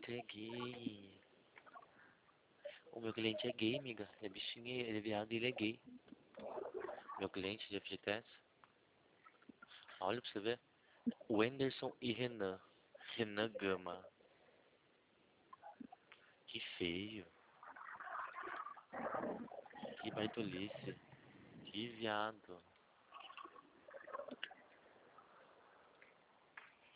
cliente é gay. O meu cliente é gay, amiga. Ele é bichinho, ele é viado e ele é gay. Meu cliente de FGTS. Olha pra você ver. Wenderson e Renan. Renan Gama. Que feio. Que baitolice. Que viado.